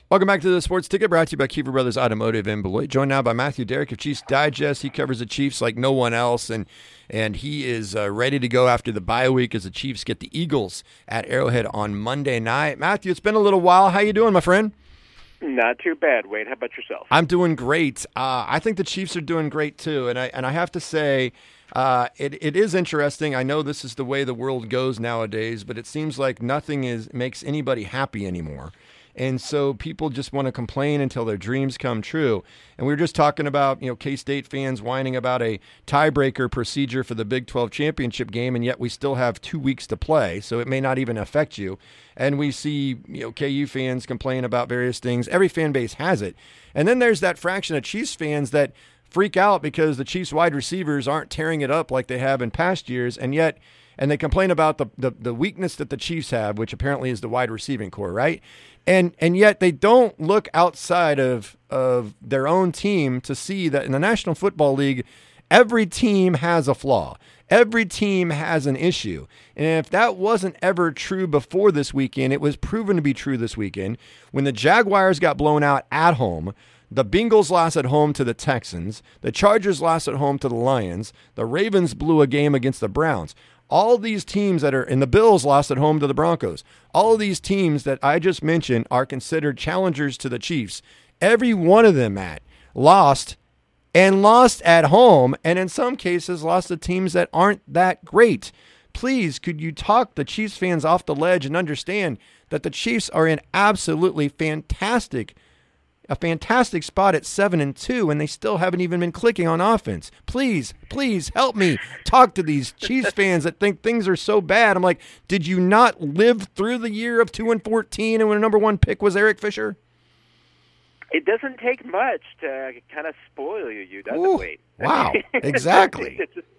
Welcome back to the Sports Ticket, brought to you by Kiefer Brothers Automotive in Beloit. Joined now by Matthew Derrick of Chiefs Digest. He covers the Chiefs like no one else, and he is ready to go after the bye week as the Chiefs get the Eagles at Arrowhead on Monday night. Matthew, it's been a little while. How you doing, my friend? Not too bad, Wade. How about yourself? I'm doing great. I think the Chiefs are doing great too, and I have to say, it is interesting. I know this is the way the world goes nowadays, but it seems like nothing makes anybody happy anymore. And so people just want to complain until their dreams come true. And we were just talking about, K-State fans whining about a tiebreaker procedure for the Big 12 championship game, and yet we still have 2 weeks to play, so it may not even affect you. And we see, KU fans complain about various things. Every fan base has it. And then there's that fraction of Chiefs fans that freak out because the Chiefs wide receivers aren't tearing it up like they have in past years, and they complain about the weakness that the Chiefs have, which apparently is the wide receiving core, right? And yet they don't look outside of their own team to see that in the National Football League, every team has a flaw. Every team has an issue. And if that wasn't ever true before this weekend, it was proven to be true this weekend. When the Jaguars got blown out at home, the Bengals lost at home to the Texans, the Chargers lost at home to the Lions, the Ravens blew a game against the Browns. All these teams and the Bills lost at home to the Broncos. All of these teams that I just mentioned are considered challengers to the Chiefs. Every one of them, Matt, lost at home, and in some cases lost to teams that aren't that great. Please, could you talk the Chiefs fans off the ledge and understand that the Chiefs are in absolutely a fantastic spot at 7-2, and they still haven't even been clicking on offense. Please help me talk to these Chiefs fans that think things are so bad. I'm like, did you not live through the year of 2-14 and when the number one pick was Eric Fisher? It doesn't take much to kind of spoil you, does it, Wade? Wow, exactly.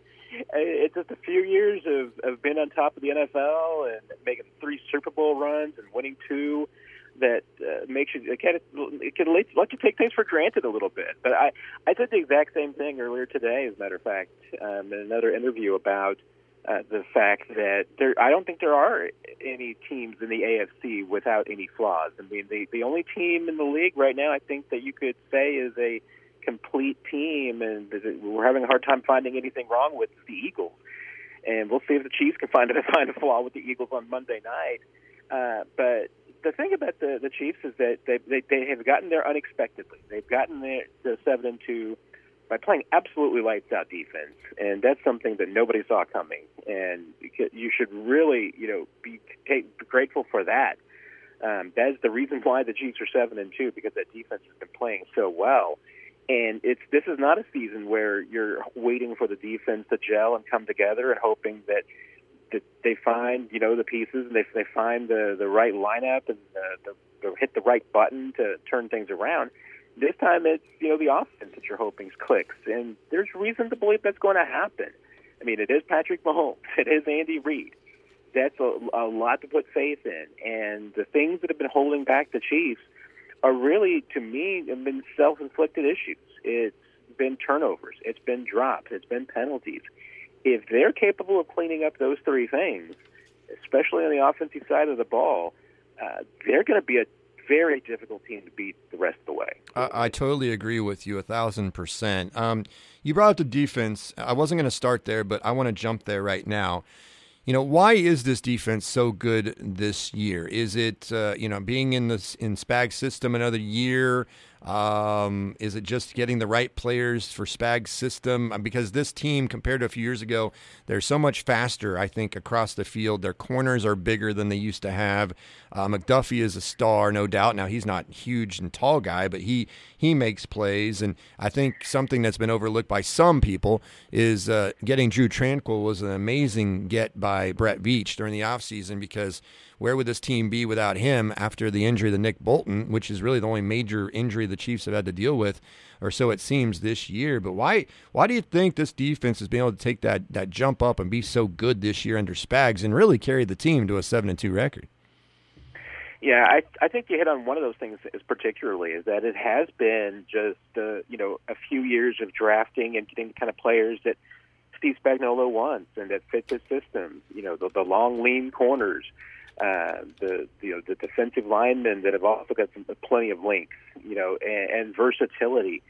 It's just a few years of being on top of the NFL and making 3 Super Bowl runs and winning 2. That makes you it can let you take things for granted a little bit. But I said the exact same thing earlier today, as a matter of fact, in another interview about the fact that I don't think there are any teams in the AFC without any flaws. I mean, the only team in the league right now I think that you could say is a complete team, and we're having a hard time finding anything wrong with the Eagles. And we'll see if the Chiefs can find a flaw with the Eagles on Monday night. But the thing about the Chiefs is that they have gotten there unexpectedly. They've gotten there to 7-2 by playing absolutely lights out defense, and that's something that nobody saw coming. And you should really, be grateful for that. That is the reason why the Chiefs are 7-2, because that defense has been playing so well. And this is not a season where you're waiting for the defense to gel and come together and hoping that they find, the pieces, and they find the right lineup and they hit the right button to turn things around. This time it's, the offense that you're hoping clicks, and there's reason to believe that's going to happen. I mean, it is Patrick Mahomes. It is Andy Reid. That's a lot to put faith in, and the things that have been holding back the Chiefs are really, to me, have been self-inflicted issues. It's been turnovers. It's been drops. It's been penalties. If they're capable of cleaning up those 3 things, especially on the offensive side of the ball, they're going to be a very difficult team to beat the rest of the way. I totally agree with you 1,000%. You brought up the defense. I wasn't going to start there, but I want to jump there right now. Why is this defense so good this year? Is it, being in Spag's system another year? Is it just getting the right players for Spag's system? Because this team, compared to a few years ago, they're so much faster, I think, across the field. Their corners are bigger than they used to have. McDuffie is a star, no doubt. Now, he's not a huge and tall guy, but he makes plays. And I think something that's been overlooked by some people is getting Drew Tranquill was an amazing get by Brett Veach during the offseason, because where would this team be without him after the injury to Nick Bolton, which is really the only major injury the Chiefs have had to deal with, or so it seems this year. But why do you think this defense has been able to take that jump up and be so good this year under Spags and really carry the team to a 7-2 record? Yeah, I think you hit on one of those things particularly, is that it has been just a few years of drafting and getting the kind of players that Steve Spagnuolo wants and that fit his system. The long, lean corners. the defensive linemen that have also got plenty of length, and versatility.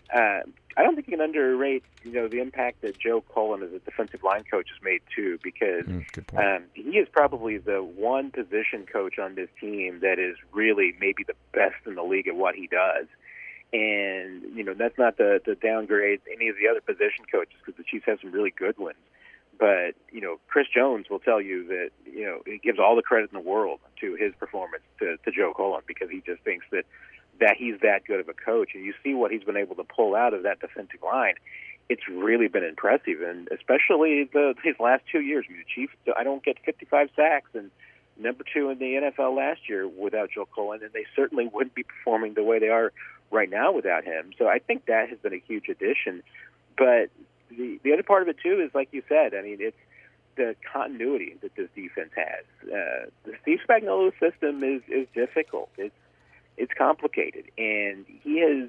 I don't think you can underrate, the impact that Joe Cullen as a defensive line coach has made too, because he is probably the one position coach on this team that is really maybe the best in the league at what he does. And, that's not to downgrade any of the other position coaches, because the Chiefs have some really good ones. But, Chris Jones will tell you that, he gives all the credit in the world to his performance to Joe Cullen, because he just thinks that he's that good of a coach. And you see what he's been able to pull out of that defensive line. It's really been impressive, and especially his last 2 years. I mean, the Chiefs, I don't get 55 sacks and number 2 in the NFL last year without Joe Cullen, and they certainly wouldn't be performing the way they are right now without him. So I think that has been a huge addition. But the other part of it, too, is like you said, I mean, it's the continuity that this defense has. The Steve Spagnuolo system is difficult. It's complicated, and he has,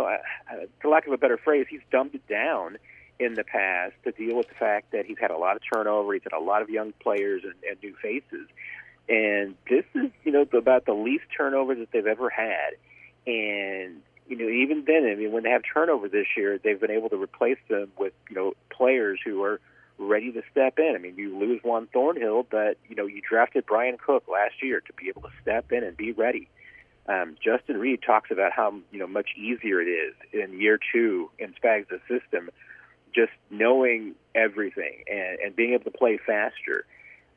for lack of a better phrase, he's dumbed it down in the past to deal with the fact that he's had a lot of turnover, he's had a lot of young players and new faces. And this is, about the least turnover that they've ever had. And, even then, I mean, when they have turnover this year, they've been able to replace them with, players who are ready to step in. I mean, you lose Juan Thornhill, but, you drafted Brian Cook last year to be able to step in and be ready. Justin Reed talks about how, much easier it is in year 2 in Spags' system, just knowing everything and being able to play faster.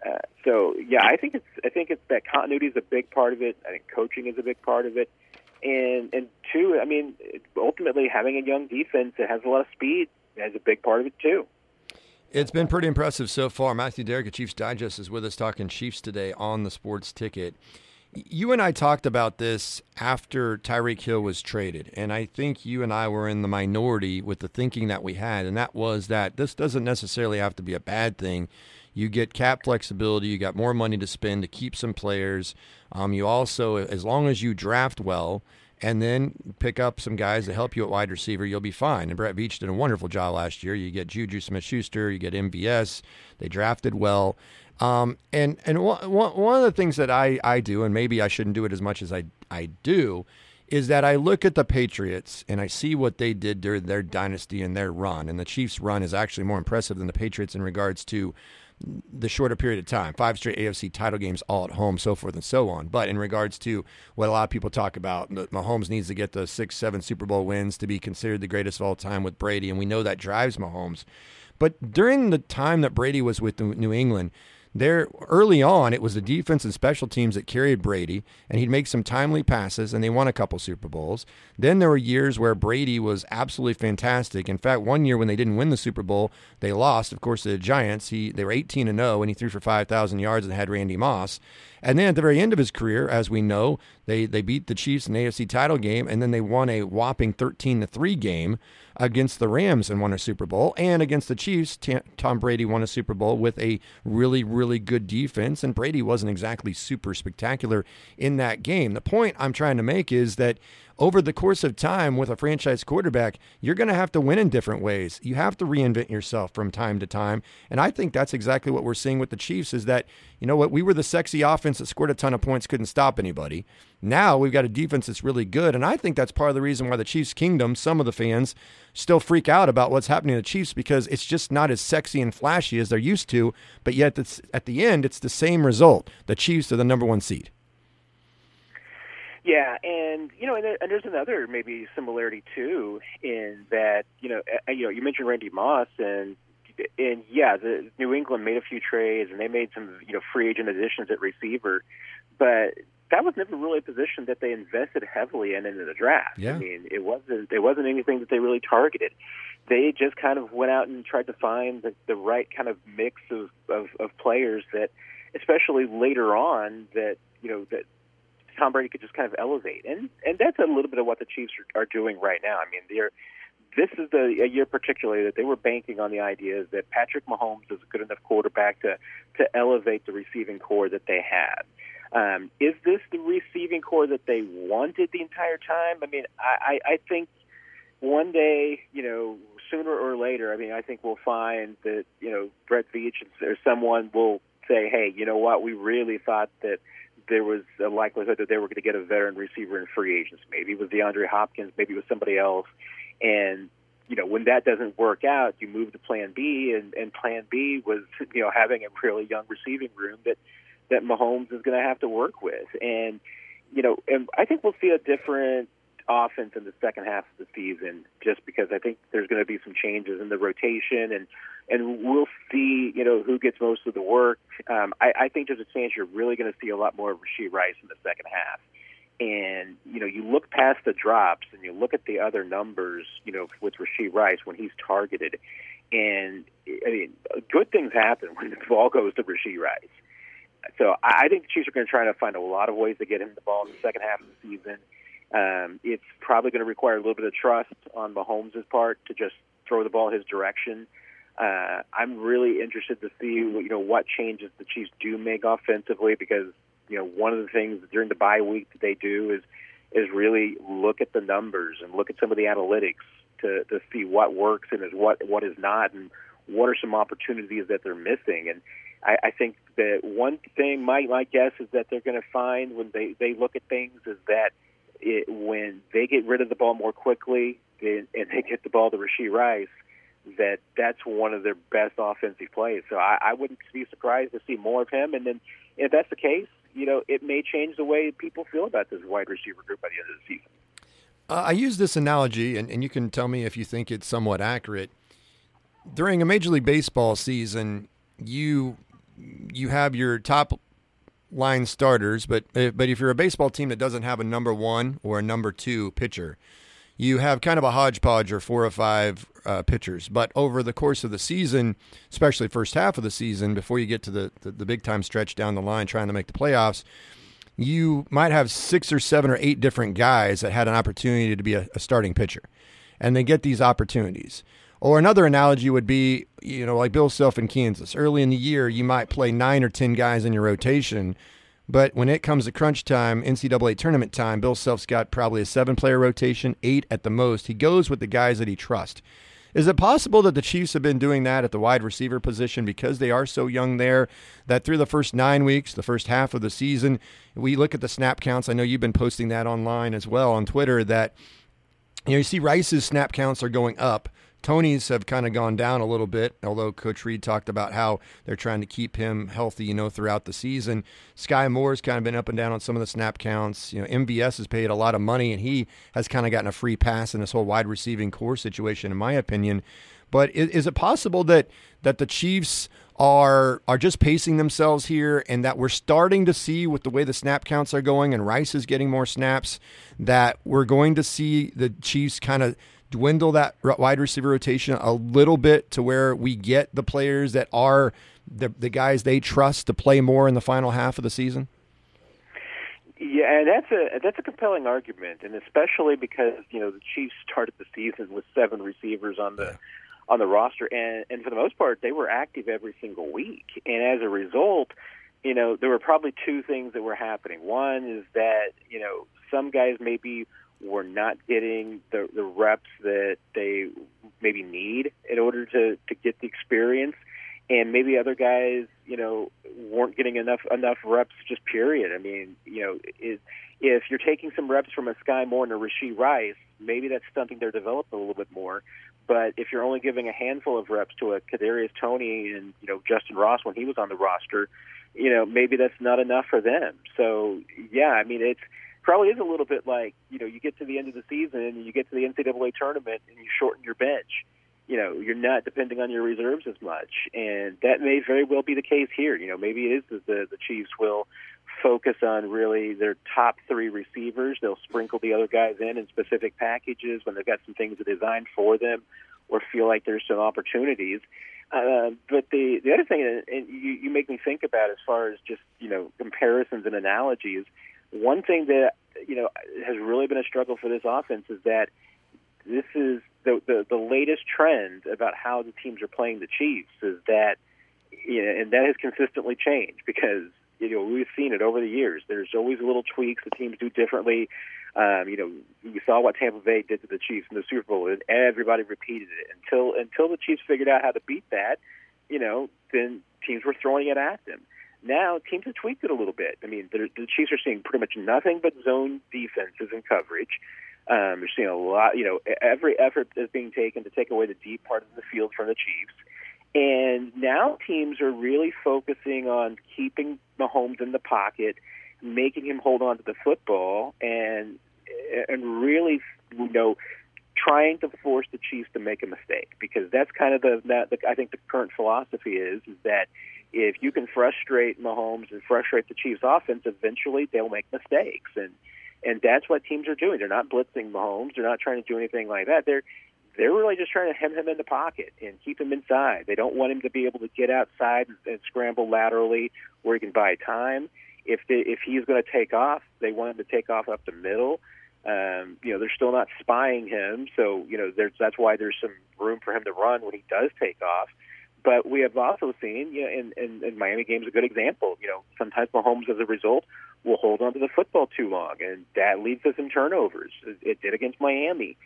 So I think it's that continuity is a big part of it. I think coaching is a big part of it. And 2, I mean, ultimately having a young defense that has a lot of speed is a big part of it too. It's been pretty impressive so far. Matthew Derrick at Chiefs Digest is with us talking Chiefs today on the Sports Ticket. You and I talked about this after Tyreek Hill was traded, and I think you and I were in the minority with the thinking that we had, and that was that this doesn't necessarily have to be a bad thing. You get cap flexibility, you got more money to spend to keep some players. You also, as long as you draft well and then pick up some guys to help you at wide receiver, you'll be fine. And Brett Veach did a wonderful job last year. You get Juju Smith-Schuster, you get MVS. They drafted well. And one of the things that I do, and maybe I shouldn't do it as much as I do, is that I look at the Patriots and I see what they did during their dynasty and their run. And the Chiefs' run is actually more impressive than the Patriots in regards to the shorter period of time, 5 straight AFC title games all at home, so forth and so on. But in regards to what a lot of people talk about, Mahomes needs to get the 6-7 Super Bowl wins to be considered the greatest of all time with Brady, and we know that drives Mahomes. But during the time that Brady was with New England, there early on, it was the defense and special teams that carried Brady, and he'd make some timely passes, and they won a couple Super Bowls. Then there were years where Brady was absolutely fantastic. In fact, one year when they didn't win the Super Bowl, they lost, of course, to the Giants. They were 18-0, and he threw for 5,000 yards and had Randy Moss. And then at the very end of his career, as we know, they beat the Chiefs in the AFC title game, and then they won a whopping 13-3 game against the Rams and won a Super Bowl. And against the Chiefs, Tom Brady won a Super Bowl with a really, really good defense, and Brady wasn't exactly super spectacular in that game. The point I'm trying to make is that over the course of time with a franchise quarterback, you're going to have to win in different ways. You have to reinvent yourself from time to time. And I think that's exactly what we're seeing with the Chiefs is that, you know what, we were the sexy offense that scored a ton of points, couldn't stop anybody. Now we've got a defense that's really good. And I think that's part of the reason why the Chiefs kingdom, some of the fans still freak out about what's happening to the Chiefs because it's just not as sexy and flashy as they're used to. But yet at the end, it's the same result. The Chiefs are the number 1 seed. Yeah, and there's another maybe similarity too in that you mentioned Randy Moss and the New England made a few trades and they made some free agent additions at receiver, but that was never really a position that they invested heavily in the draft. Yeah. I mean, it wasn't anything that they really targeted. They just kind of went out and tried to find the right kind of mix of players that, especially later on, that Tom Brady could just kind of elevate. And that's a little bit of what the Chiefs are doing right now. I mean, this is a year particularly that they were banking on the idea that Patrick Mahomes is a good enough quarterback to elevate the receiving core that they had. Is this the receiving core that they wanted the entire time? I mean, I think one day, sooner or later, I mean, I think we'll find that, Brett Veach or someone will say, hey, you know what, we really thought that there was a likelihood that they were going to get a veteran receiver in free agents. Maybe it was DeAndre Hopkins, maybe it was somebody else. And, when that doesn't work out, you move to plan B, and plan B was, having a really young receiving room that Mahomes is going to have to work with. And, and I think we'll see a different offense in the second half of the season, just because I think there's going to be some changes in the rotation, and we'll see, who gets most of the work. I think there's a chance you're really going to see a lot more of Rashee Rice in the second half. And, you look past the drops and you look at the other numbers, with Rashee Rice when he's targeted. And, good things happen when the ball goes to Rashee Rice. So I think the Chiefs are going to try to find a lot of ways to get him the ball in the second half of the season. It's probably going to require a little bit of trust on Mahomes' part to just throw the ball his direction. I'm really interested to see, what changes the Chiefs do make offensively, because, one of the things during the bye week that they do is really look at the numbers and look at some of the analytics to see what works and what is not, and what are some opportunities that they're missing. And I think that one thing, my guess is that they're going to find when they look at things is that when they get rid of the ball more quickly and they get the ball to Rashee Rice, that's one of their best offensive plays. So I wouldn't be surprised to see more of him. And then if that's the case, it may change the way people feel about this wide receiver group by the end of the season. I use this analogy, and you can tell me if you think it's somewhat accurate. During a Major League Baseball season, you have your top line starters, but if you're a baseball team that doesn't have a number one or a number two pitcher, you have kind of a hodgepodge or 4 or 5 pitchers. But over the course of the season, especially first half of the season, before you get to the big time stretch down the line trying to make the playoffs, you might have 6 or 7 or 8 different guys that had an opportunity to be a starting pitcher, and they get these opportunities. Or another analogy would be, like Bill Self in Kansas. Early in the year, you might play 9 or 10 guys in your rotation, but when it comes to crunch time, NCAA tournament time, Bill Self's got probably a 7-player rotation, 8 at the most. He goes with the guys that he trusts. Is it possible that the Chiefs have been doing that at the wide receiver position because they are so young there, that through the first 9 weeks, the first half of the season, we look at the snap counts? I know you've been posting that online as well on Twitter, that you see Rice's snap counts are going up. Tony's have kind of gone down a little bit, although Coach Reed talked about how they're trying to keep him healthy, throughout the season. Sky Moore's kind of been up and down on some of the snap counts. MVS has paid a lot of money, and he has kind of gotten a free pass in this whole wide receiving core situation, in my opinion. But is it possible that the Chiefs are just pacing themselves here, and that we're starting to see, with the way the snap counts are going and Rice is getting more snaps, that we're going to see the Chiefs kind of dwindle that wide receiver rotation a little bit to where we get the players that are the guys they trust to play more in the final half of the season? Yeah, and that's a compelling argument, and especially because the Chiefs started the season with 7 receivers on the roster, and for the most part they were active every single week, and as a result, there were probably 2 things that were happening. One is that some guys maybe were not getting the reps that they maybe need in order to get the experience, and maybe other guys, weren't getting enough reps, just period. I mean, if you're taking some reps from a Sky Moore and a Rashee Rice, maybe that's something they're developing a little bit more. But if you're only giving a handful of reps to a Kadarius Toney and, Justin Ross when he was on the roster, maybe that's not enough for them. So, yeah, I mean, it's probably is a little bit like, you get to the end of the season and you get to the NCAA tournament and you shorten your bench. You're not depending on your reserves as much. And that may very well be the case here. Maybe it is that the Chiefs will focus on really their top 3 receivers. They'll sprinkle the other guys in specific packages when they've got some things designed for them or feel like there's some opportunities. But the other thing, and you make me think about as far as just, comparisons and analogies, one thing that, has really been a struggle for this offense is that this is the latest trend about how the teams are playing the Chiefs is that, and that has consistently changed because, we've seen it over the years. There's always little tweaks the teams do differently. You saw what Tampa Bay did to the Chiefs in the Super Bowl, and everybody repeated it until the Chiefs figured out how to beat that. Then teams were throwing it at them. now teams have tweaked it a little bit. I mean, the Chiefs are seeing pretty much nothing but zone defenses and coverage. They're seeing a lot, every effort is being taken to take away the deep part of the field from the Chiefs. And now teams are really focusing on keeping Mahomes in the pocket, making him hold on to the football, and really, trying to force the Chiefs to make a mistake, because that's kind of I think the current philosophy is that if you can frustrate Mahomes and frustrate the Chiefs' offense, eventually they'll make mistakes, and that's what teams are doing. They're not blitzing Mahomes. They're not trying to do anything like that. They're really just trying to hem him in the pocket and keep him inside. They don't want him to be able to get outside and scramble laterally where he can buy time. If he's going to take off, they want him to take off up the middle. They're still not spying him, so that's why there's some room for him to run when he does take off. But we have also seen, and Miami game's a good example. Sometimes Mahomes, as a result, will hold on to the football too long, and that leads to some turnovers. It did against Miami.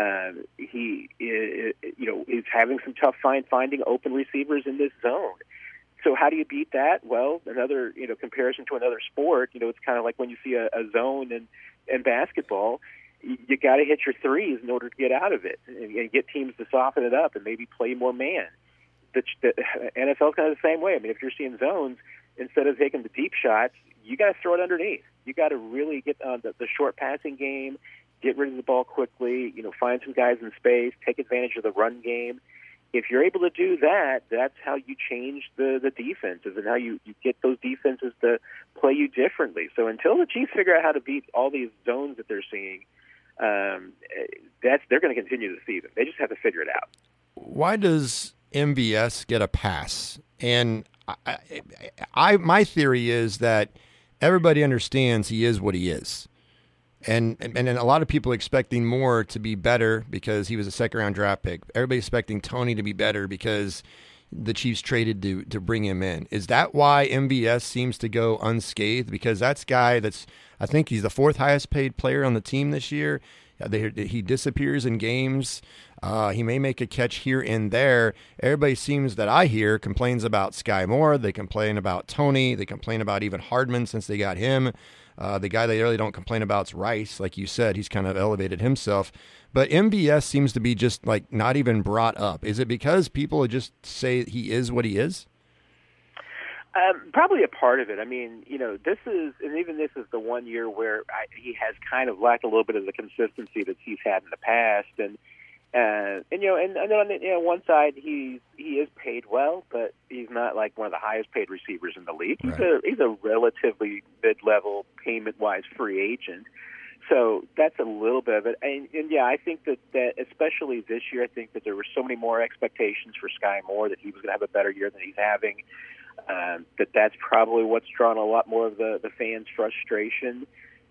He is having some tough finding open receivers in this zone. So how do you beat that? Well, another comparison to another sport. It's kind of like when you see a zone in basketball. You got to hit your threes in order to get out of it and get teams to soften it up and maybe play more man. The NFL's kind of the same way. I mean, if you're seeing zones, instead of taking the deep shots, you got to throw it underneath. You got to really get on the short passing game, get rid of the ball quickly, find some guys in space, take advantage of the run game. If you're able to do that, that's how you change the defenses and how you get those defenses to play you differently. So until the Chiefs figure out how to beat all these zones that they're seeing, they're going to continue the season. They just have to figure it out. Why does MVS get a pass? And my theory is that everybody understands he is what he is. And a lot of people expecting Moore to be better because he was a second-round draft pick. Everybody expecting Tony to be better because the Chiefs traded to bring him in. Is that why MVS seems to go unscathed? Because that's guy I think he's the fourth highest paid player on the team this year. He disappears in games. He may make a catch here and there. Everybody seems that I hear complains about Sky Moore. They complain about Tony. They complain about even Hardman since they got him. The guy they really don't complain about is Rice. Like you said, he's kind of elevated himself. But MVS seems to be just like not even brought up. Is it because people just say he is what he is? Probably a part of it. I mean, this is the 1 year where he has kind of lacked a little bit of the consistency that he's had in the past, and then on one side he is paid well, but he's not like one of the highest paid receivers in the league. Right. He's a relatively mid-level payment-wise free agent. So that's a little bit of it. And yeah, I think that especially this year, I think that there were so many more expectations for Sky Moore that he was going to have a better year than he's having. That's probably what's drawn a lot more of the fans' frustration.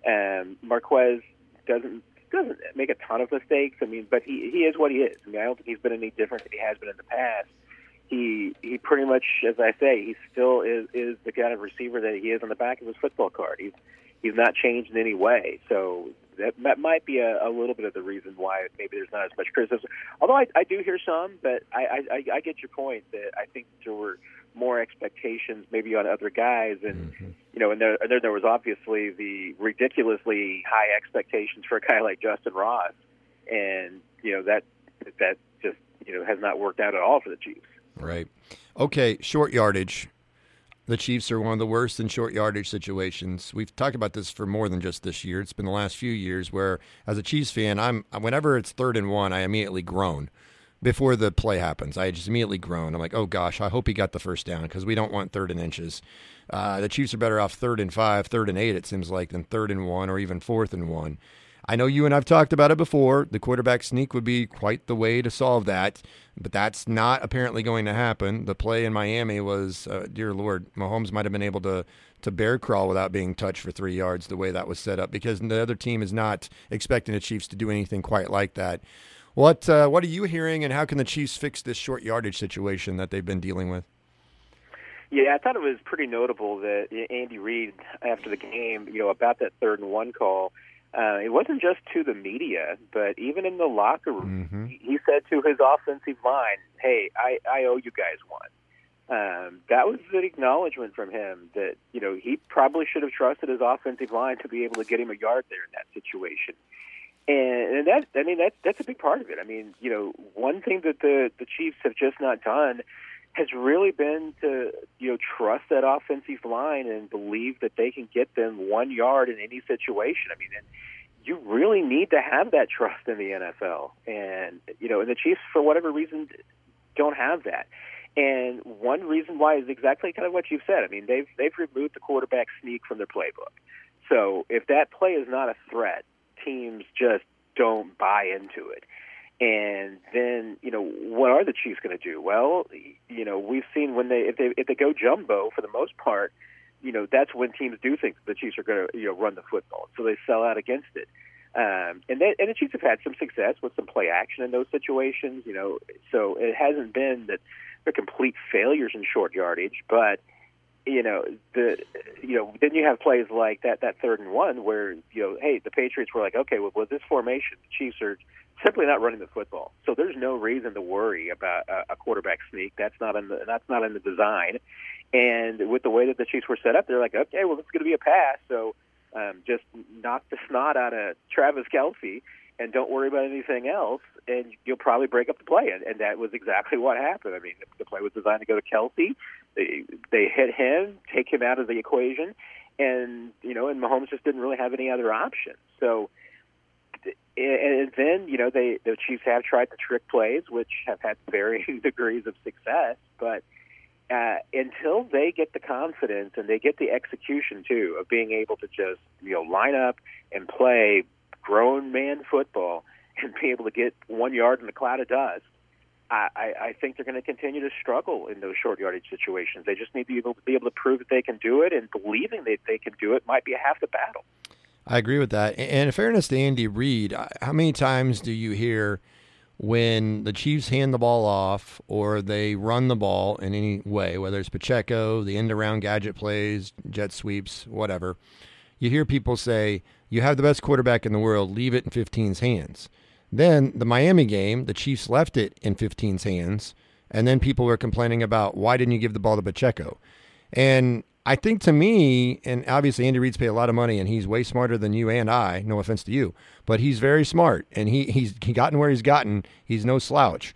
Marquez doesn't make a ton of mistakes. I mean, but he is what he is. I mean, I don't think he's been any different than he has been in the past. He pretty much, as I say, he still is the kind of receiver that he is on the back of his football card. He's not changed in any way. So that might be a little bit of the reason why maybe there's not as much criticism. Although I do hear some, but I get your point that I think there were more expectations maybe on other guys, and and there was obviously the ridiculously high expectations for a guy like Justin Ross, and that just has not worked out at all for the Chiefs. Right. Okay. Short yardage. The Chiefs are one of the worst in short yardage situations. We've talked about this for more than just this year. It's been the last few years where, as a Chiefs fan, whenever it's 3rd and 1, I immediately groan. Before the play happens, I just immediately groan. I'm like, oh gosh, I hope he got the first down, because we don't want 3rd and inches. The Chiefs are better off 3rd and 5, 3rd and 8, it seems like, than 3rd and 1 or even 4th and 1. I know you and I've talked about it before. The quarterback sneak would be quite the way to solve that, but that's not apparently going to happen. The play in Miami was, dear Lord, Mahomes might have been able to bear crawl without being touched for 3 yards the way that was set up, because the other team is not expecting the Chiefs to do anything quite like that. What are you hearing, and how can the Chiefs fix this short yardage situation that they've been dealing with? Yeah, I thought it was pretty notable that Andy Reid, after the game, about that 3rd and 1 call, it wasn't just to the media, but even in the locker room, he said to his offensive line, "Hey, I owe you guys one." That was an acknowledgement from him that, he probably should have trusted his offensive line to be able to get him a yard there in that situation. And that's a big part of it. I mean, one thing that the Chiefs have just not done has really been to, trust that offensive line and believe that they can get them 1 yard in any situation. I mean, and you really need to have that trust in the NFL. And, and the Chiefs, for whatever reason, don't have that. And one reason why is exactly kind of what you've said. I mean, they've removed the quarterback sneak from their playbook. So if that play is not a threat, teams just don't buy into it. And then, what are the Chiefs going to do? Well, we've seen when if they go jumbo for the most part, that's when teams do think the Chiefs are going to run the football, so they sell out against it. And the Chiefs have had some success with some play action in those situations. So it hasn't been that they're complete failures in short yardage, but then you have plays like that 3rd and 1 where, hey, the Patriots were like, okay, well, with this formation, the Chiefs are simply not running the football. So there's no reason to worry about a quarterback sneak. That's not in the design. And with the way that the Chiefs were set up, they're like, okay, well, it's going to be a pass. So just knock the snot out of Travis Kelce and don't worry about anything else, and you'll probably break up the play. And that was exactly what happened. I mean, the play was designed to go to Kelce. They hit him, take him out of the equation, and and Mahomes just didn't really have any other option. So, and then the Chiefs have tried the trick plays, which have had varying degrees of success, but until they get the confidence and they get the execution too of being able to just line up and play grown man football and be able to get 1 yard in a cloud of dust, I think they're going to continue to struggle in those short yardage situations. They just need to be able to prove that they can do it, and believing that they can do it might be half the battle. I agree with that. And in fairness to Andy Reid, how many times do you hear when the Chiefs hand the ball off or they run the ball in any way, whether it's Pacheco, the end-around gadget plays, jet sweeps, whatever, you hear people say, you have the best quarterback in the world, leave it in 15's hands. Then the Miami game, the Chiefs left it in 15's hands, and then people were complaining about why didn't you give the ball to Pacheco? And I think to me, and obviously Andy Reid's paid a lot of money, and he's way smarter than you and I, no offense to you, but he's very smart, and he's gotten where he's gotten. He's no slouch.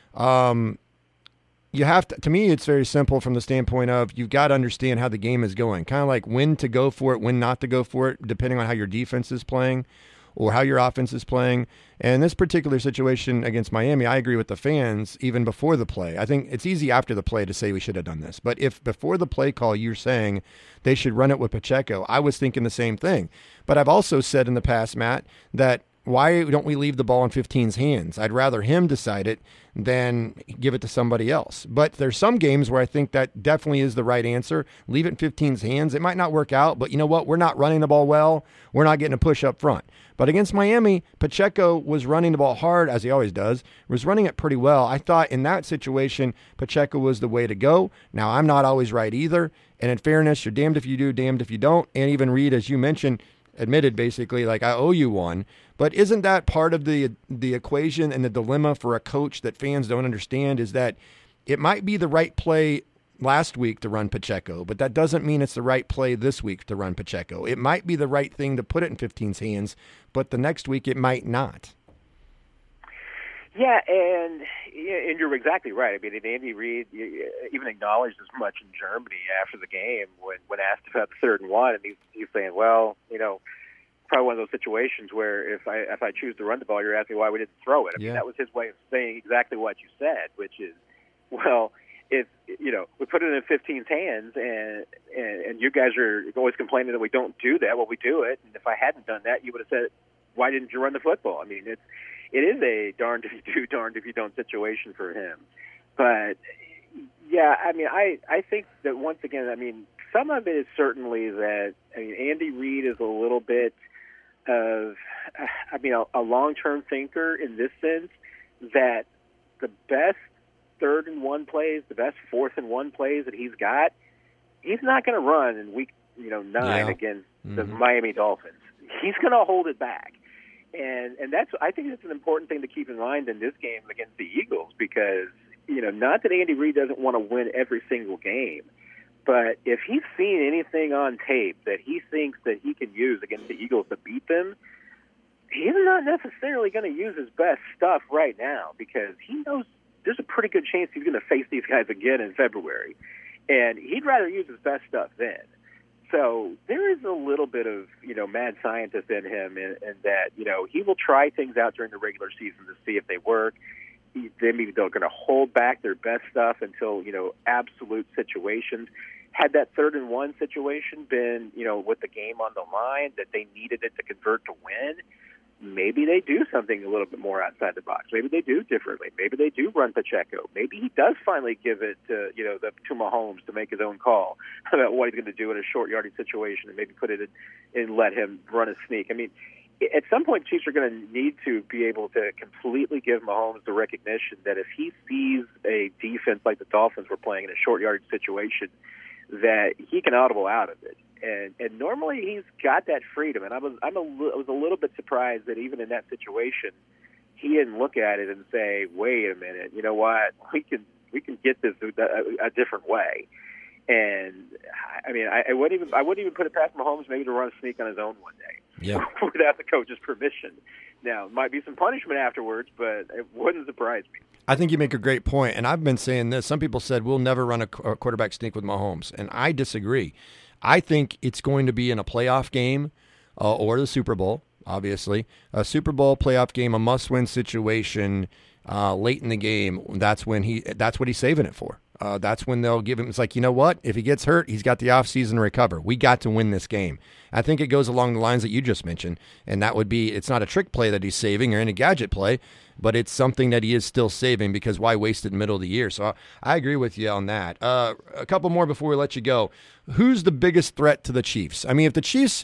You have to me, it's very simple from the standpoint of you've got to understand how the game is going, kind of like when to go for it, when not to go for it, depending on how your defense is playing or how your offense is playing. And in this particular situation against Miami, I agree with the fans even before the play. I think it's easy after the play to say we should have done this. But if before the play call you're saying they should run it with Pacheco, I was thinking the same thing. But I've also said in the past, Matt, that why don't we leave the ball in 15's hands? I'd rather him decide it than give it to somebody else. But there's some games where I think that definitely is the right answer. Leave it in 15's hands. It might not work out, but you know what? We're not running the ball well. We're not getting a push up front. But against Miami, Pacheco was running the ball hard, as he always does, was running it pretty well. I thought in that situation, Pacheco was the way to go. Now, I'm not always right either. And in fairness, you're damned if you do, damned if you don't. And even Reid, as you mentioned, admitted basically like, I owe you one. But isn't that part of the equation and the dilemma for a coach that fans don't understand, is that it might be the right play last week to run Pacheco, but that doesn't mean it's the right play this week to run Pacheco. It might be the right thing to put it in 15's hands, but the next week it might not. Yeah, and you're exactly right. I mean, and Andy Reid even acknowledged as much in Germany after the game when asked about the 3rd and 1, and he's saying, well, probably one of those situations where if I choose to run the ball, you're asking why we didn't throw it. I mean, that was his way of saying exactly what you said, which is, well, if we put it in 15's hands, and you guys are always complaining that we don't do that, well, we do it. And if I hadn't done that, you would have said, why didn't you run the football? I mean, it is a darned if you do, darned if you don't situation for him. But yeah, I mean, I think that once again, I mean, some of it is certainly that Andy Reid is a little bit of, a long-term thinker in this sense, that the best 3rd and 1 plays, the best 4th and 1 plays that he's got, he's not going to run in week 9 against the Miami Dolphins. He's going to hold it back. And I think that's an important thing to keep in mind in this game against the Eagles, because not that Andy Reid doesn't want to win every single game, but if he's seen anything on tape that he thinks that he can use against the Eagles to beat them, he's not necessarily going to use his best stuff right now because he knows there's a pretty good chance he's going to face these guys again in February. And he'd rather use his best stuff then. So there is a little bit of, mad scientist in him in that, he will try things out during the regular season to see if they work. Maybe they're going to hold back their best stuff until, absolute situations. Had that 3rd and 1 situation been, with the game on the line, that they needed it to convert to win, maybe they do something a little bit more outside the box. Maybe they do differently. Maybe they do run Pacheco. Maybe he does finally give it to, to Mahomes to make his own call about what he's going to do in a short yardage situation and maybe put it in and let him run a sneak. I mean, at some point, Chiefs are going to need to be able to completely give Mahomes the recognition that if he sees a defense like the Dolphins were playing in a short yardage situation, that he can audible out of it. And normally he's got that freedom. And I was a little bit surprised that even in that situation, he didn't look at it and say, "Wait a minute, you know what? We can get this a different way." And I mean, I wouldn't even put it past Mahomes maybe to run a sneak on his own one day, without the coach's permission. Now, it might be some punishment afterwards, but it wouldn't surprise me. I think you make a great point, and I've been saying this. Some people said we'll never run a quarterback sneak with Mahomes, and I disagree. I think it's going to be in a playoff game or the Super Bowl, obviously. A Super Bowl playoff game, a must-win situation late in the game. That's what he's saving it for. That's when they'll give him. It's like, you know what? If he gets hurt, he's got the offseason to recover. We got to win this game. I think it goes along the lines that you just mentioned, and that would be it's not a trick play that he's saving or any gadget play, but it's something that he is still saving because why waste it in the middle of the year? So I agree with you on that. A couple more before we let you go. Who's the biggest threat to the Chiefs? I mean, if the Chiefs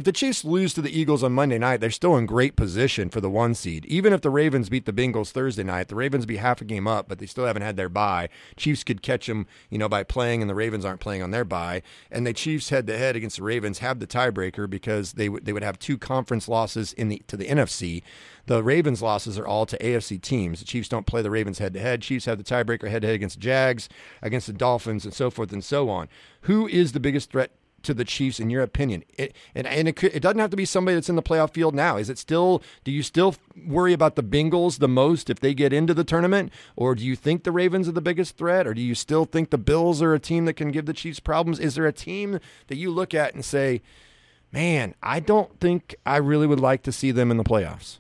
lose to the Eagles on Monday night, they're still in great position for the 1 seed. Even if the Ravens beat the Bengals Thursday night, the Ravens be half a game up, but they still haven't had their bye. Chiefs could catch them, by playing, and the Ravens aren't playing on their bye. And the Chiefs head-to-head against the Ravens have the tiebreaker because they would have 2 conference losses to the NFC. The Ravens' losses are all to AFC teams. The Chiefs don't play the Ravens head-to-head. Chiefs have the tiebreaker head-to-head against the Jags, against the Dolphins, and so forth and so on. Who is the biggest threat to the Chiefs in your opinion? It doesn't have to be somebody that's in the playoff field now. Do you still worry about the Bengals the most if they get into the tournament? Or do you think the Ravens are the biggest threat? Or do you still think the Bills are a team that can give the Chiefs problems? Is there a team that you look at and say, man, I don't think I really would like to see them in the playoffs?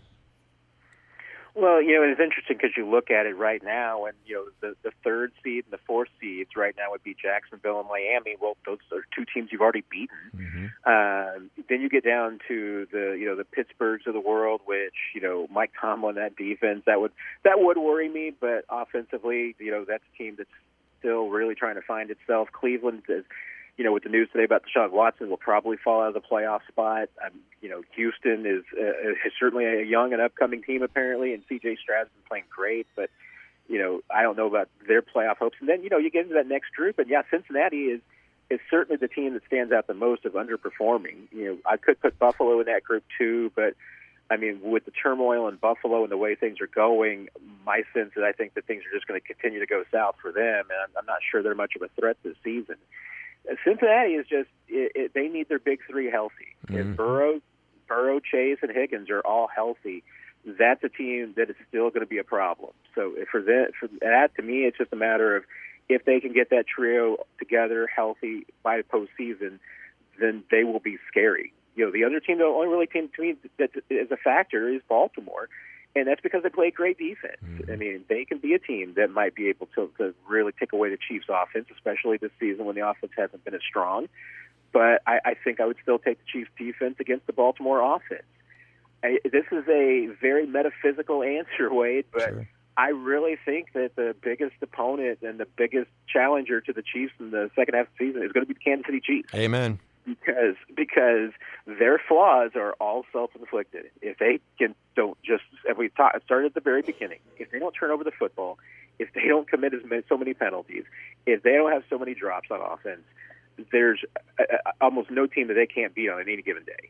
Well, it's interesting because you look at it right now, and the 3rd seed and the 4th seeds right now would be Jacksonville and Miami. Well, those are 2 teams you've already beaten. Mm-hmm. Then you get down to the Pittsburghs of the world, which Mike Tomlin, that defense that would worry me. But offensively, that's a team that's still really trying to find itself. Cleveland is. With the news today about Deshaun Watson, will probably fall out of the playoff spot. Houston is certainly a young and upcoming team apparently, and C.J. Stroud's been playing great, but I don't know about their playoff hopes. And then you get into that next group, and Cincinnati is certainly the team that stands out the most of underperforming. I could put Buffalo in that group too, but I mean, with the turmoil in Buffalo and the way things are going, my sense is I think that things are just going to continue to go south for them, and I'm not sure they're much of a threat this season. Cincinnati is just they need their big 3 healthy. Mm-hmm. If Burrow, Chase, and Higgins are all healthy, that's a team that is still going to be a problem. So for that, to me, it's just a matter of if they can get that trio together healthy by the postseason, then they will be scary. The other team, the only really team to me that is a factor is Baltimore. And that's because they play great defense. Mm-hmm. I mean, they can be a team that might be able to really take away the Chiefs' offense, especially this season when the offense hasn't been as strong. But I think I would still take the Chiefs' defense against the Baltimore offense. This is a very metaphysical answer, Wade, but sure. I really think that the biggest opponent and the biggest challenger to the Chiefs in the second half of the season is going to be the Kansas City Chiefs. Amen. Because their flaws are all self-inflicted. If they if we started at the very beginning, if they don't turn over the football, if they don't commit so many penalties, if they don't have so many drops on offense, there's almost no team that they can't beat on any given day.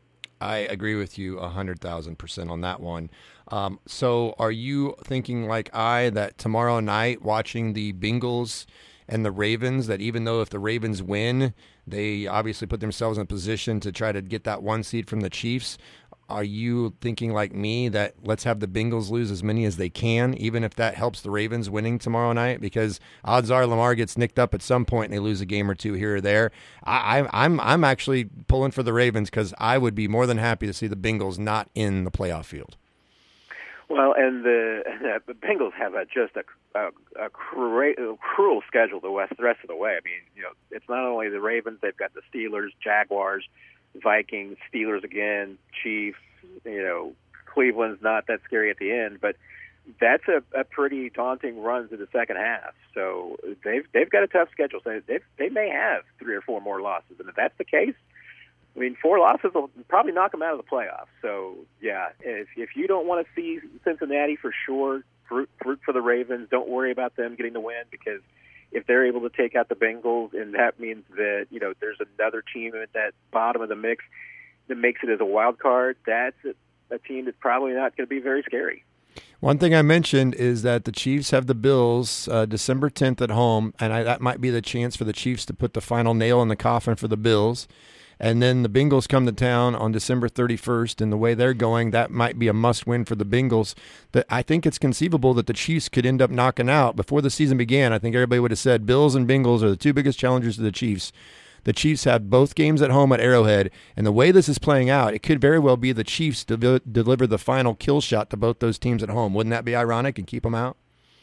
I agree with you 100,000% on that one. So are you thinking like I that tomorrow night watching the Bengals and the Ravens, that even though if the Ravens win, they obviously put themselves in a position to try to get that one seed from the Chiefs? Are you thinking like me that let's have the Bengals lose as many as they can, even if that helps the Ravens winning tomorrow night? Because odds are Lamar gets nicked up at some point and they lose a game or two here or there. I'm actually pulling for the Ravens because I would be more than happy to see the Bengals not in the playoff field. Well, and the Bengals have just a cruel schedule the rest of the way. I mean, it's not only the Ravens; they've got the Steelers, Jaguars, Vikings, Steelers again, Chiefs. Cleveland's not that scary at the end, but that's a pretty daunting run to the second half. So they've got a tough schedule. So they may have 3 or 4 more losses, and if that's the case, I mean, 4 losses will probably knock them out of the playoffs. So, yeah, if you don't want to see Cincinnati for sure, root for the Ravens. Don't worry about them getting the win, because if they're able to take out the Bengals, and that means that, there's another team at that bottom of the mix that makes it as a wild card, that's a team that's probably not going to be very scary. One thing I mentioned is that the Chiefs have the Bills December 10th at home, and that might be the chance for the Chiefs to put the final nail in the coffin for the Bills. And then the Bengals come to town on December 31st, and the way they're going, that might be a must-win for the Bengals. That I think it's conceivable that the Chiefs could end up knocking out. Before the season began, I think everybody would have said Bills and Bengals are the 2 biggest challengers to the Chiefs. The Chiefs have both games at home at Arrowhead, and the way this is playing out, it could very well be the Chiefs deliver the final kill shot to both those teams at home. Wouldn't that be ironic and keep them out?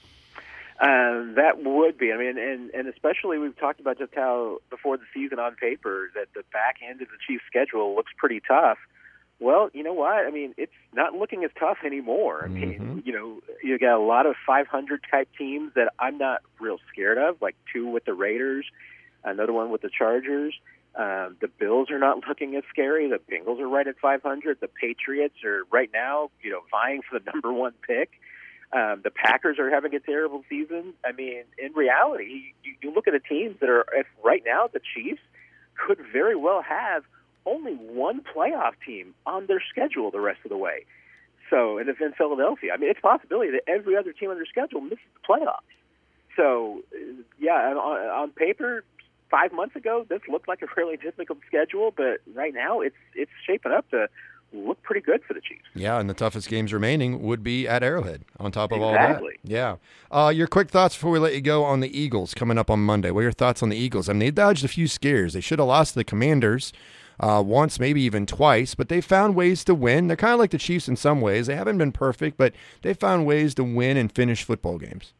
That would be. I mean, and especially we've talked about just how before the season on paper that the back end of the Chiefs' schedule looks pretty tough. Well, you know what? I mean, it's not looking as tough anymore. I mean, you got a lot of 500 type teams that I'm not real scared of, like 2 with the Raiders, another one with the Chargers. The Bills are not looking as scary. The Bengals are right at 500. The Patriots are right now, vying for the number 1 pick. The Packers are having a terrible season. I mean, in reality, you look at the teams that are right now, the Chiefs could very well have only 1 playoff team on their schedule the rest of the way. So, and if in Philadelphia, I mean, it's a possibility that every other team on their schedule misses the playoffs. So, yeah, on paper, 5 months ago, this looked like a fairly difficult schedule, but right now it's shaping up to look pretty good for the Chiefs. Yeah, and the toughest games remaining would be at Arrowhead on top of all that. Yeah. Your quick thoughts before we let you go on the Eagles coming up on Monday. What are your thoughts on the Eagles? I mean, they dodged a few scares. They should have lost to the Commanders once, maybe even twice, but they found ways to win. They're kind of like the Chiefs in some ways. They haven't been perfect, but they found ways to win and finish football games.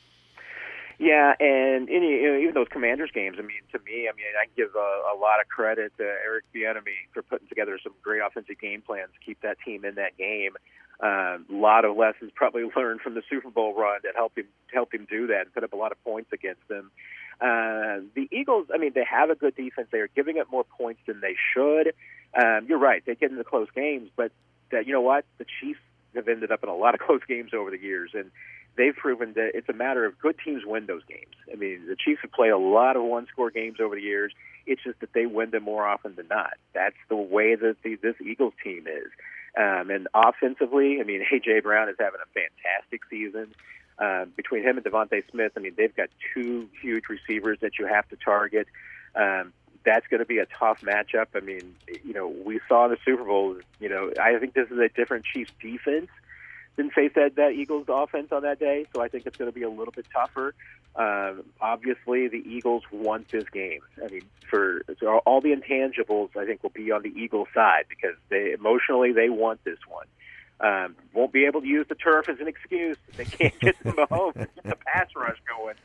Yeah, and even those Commanders games, I mean, to me, I give a lot of credit to Eric Bieniemy for putting together some great offensive game plans to keep that team in that game. A lot of lessons probably learned from the Super Bowl run that helped him do that and put up a lot of points against them. The Eagles, I mean, they have a good defense. They are giving up more points than they should. You're right; they get into close games, but you know what? The Chiefs have ended up in a lot of close games over the years, and they've proven that it's a matter of good teams win those games. I mean, the Chiefs have played a lot of one-score games over the years. It's just that they win them more often than not. That's the way that this Eagles team is. And offensively, I mean, A.J. Brown is having a fantastic season. Between him and Devontae Smith, I mean, they've got 2 huge receivers that you have to target. That's going to be a tough matchup. I mean, we saw in the Super Bowl, I think this is a different Chiefs defense than face that Eagles offense on that day, so I think it's going to be a little bit tougher. Obviously, the Eagles want this game. I mean, so all the intangibles, I think, will be on the Eagles' side because emotionally they want this one. Won't be able to use the turf as an excuse. They can't get them home and get the pass rush going.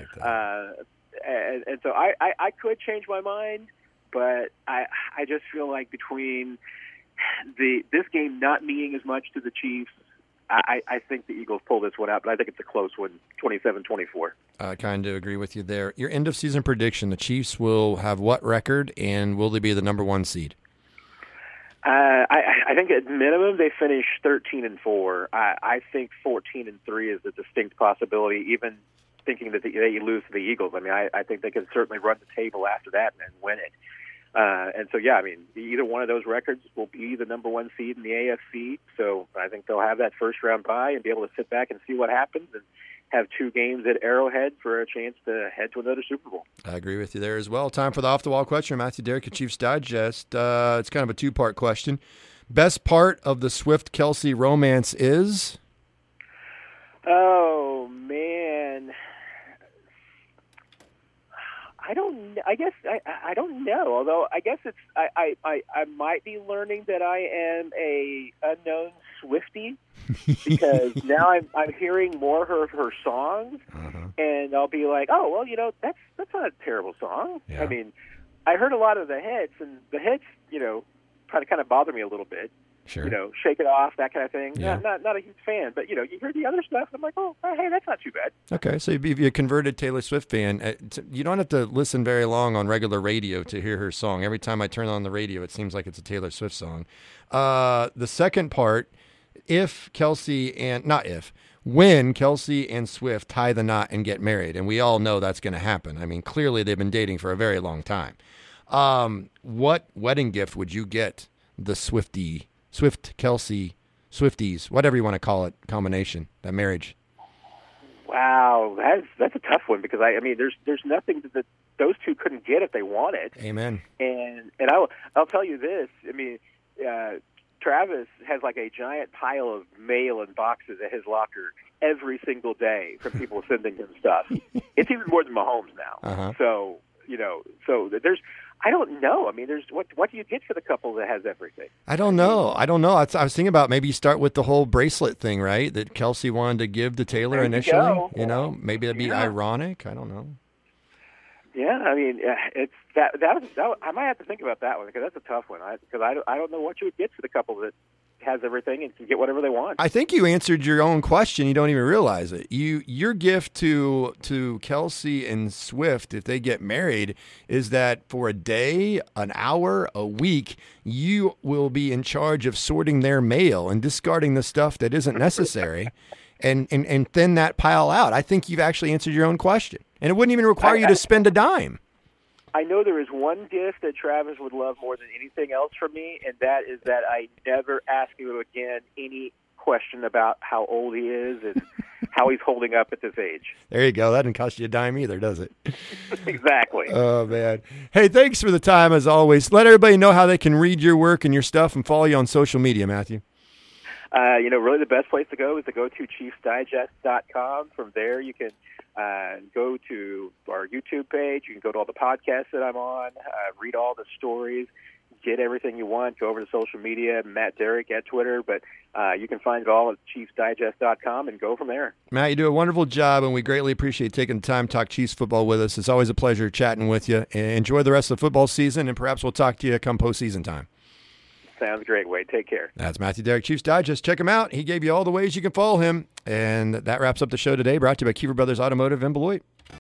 And so I could change my mind, but I just feel like between this game not meaning as much to the Chiefs, I think the Eagles pull this one out, but I think it's a close one, 27-24. I kind of agree with you there. Your end-of-season prediction, the Chiefs will have what record, and will they be the number 1 seed? I think at minimum they finish 13-4. I think 14-3 is a distinct possibility, even thinking that they lose to the Eagles. I mean, I think they can certainly run the table after that and win it. And so, yeah, I mean, either one of those records will be the number one seed in the AFC. So I think they'll have that first round bye and be able to sit back and see what happens and have 2 games at Arrowhead for a chance to head to another Super Bowl. I agree with you there as well. Time for the off-the-wall question. Matthew Derrick at Chiefs Digest. It's kind of a 2-part question. Best part of the Swift-Kelsey romance is? Oh, man. I don't know. Although I guess it's I might be learning that I am a unknown Swiftie because now I'm hearing more of her songs, and I'll be like, oh well, that's not a terrible song. Yeah. I mean, I heard a lot of the hits, and the hits, kind of bother me a little bit. Sure. Shake It Off, that kind of thing. Yeah. Not a huge fan, but you hear the other stuff, and I'm like, oh, hey, that's not too bad. Okay, so you'd be a converted Taylor Swift fan. You don't have to listen very long on regular radio to hear her song. Every time I turn on the radio, it seems like it's a Taylor Swift song. The second part, when Kelsey and Swift tie the knot and get married, and we all know that's going to happen. I mean, clearly they've been dating for a very long time. What wedding gift would you get the Swift-Kelsey, Swifties, whatever you want to call it, combination, that marriage? Wow, that's a tough one because I mean, there's nothing that those two couldn't get if they wanted. Amen. And I'll tell you this. I mean, Travis has like a giant pile of mail and boxes at his locker every single day from people sending him stuff. It's even more than Mahomes now. So there's. I don't know. I mean, what do you get for the couple that has everything? I don't know. I was thinking about maybe you start with the whole bracelet thing, right? That Kelsey wanted to give to Taylor initially. Maybe that'd be ironic. I don't know. Yeah, I mean, it's that I might have to think about that one because that's a tough one. Because I don't know what you would get for the couple that has everything and can get whatever they want. I think you answered your own question. You don't even realize it. Your gift to Kelsey and Swift, if they get married, is that for a day, an hour, a week, you will be in charge of sorting their mail and discarding the stuff that isn't necessary and thin that pile out. I think you've actually answered your own question. And it wouldn't even require you to spend a dime. I know there is one gift that Travis would love more than anything else from me, and that is that I never ask you again any question about how old he is and how he's holding up at this age. There you go. That didn't cost you a dime either, does it? Exactly. Oh, man. Hey, thanks for the time, as always. Let everybody know how they can read your work and your stuff and follow you on social media, Matthew. Really the best place to go is to go to ChiefsDigest.com. From there, you can go to our YouTube page. You can go to all the podcasts that I'm on, read all the stories, get everything you want. Go over to social media, Matt Derrick at Twitter. But you can find it all at ChiefsDigest.com and go from there. Matt, you do a wonderful job, and we greatly appreciate taking the time to talk Chiefs football with us. It's always a pleasure chatting with you. Enjoy the rest of the football season, and perhaps we'll talk to you come postseason time. Sounds great, Wade. Take care. That's Matthew Derrick, Chiefs Digest. Check him out. He gave you all the ways you can follow him. And that wraps up the show today, brought to you by Kiefer Brothers Automotive in Beloit.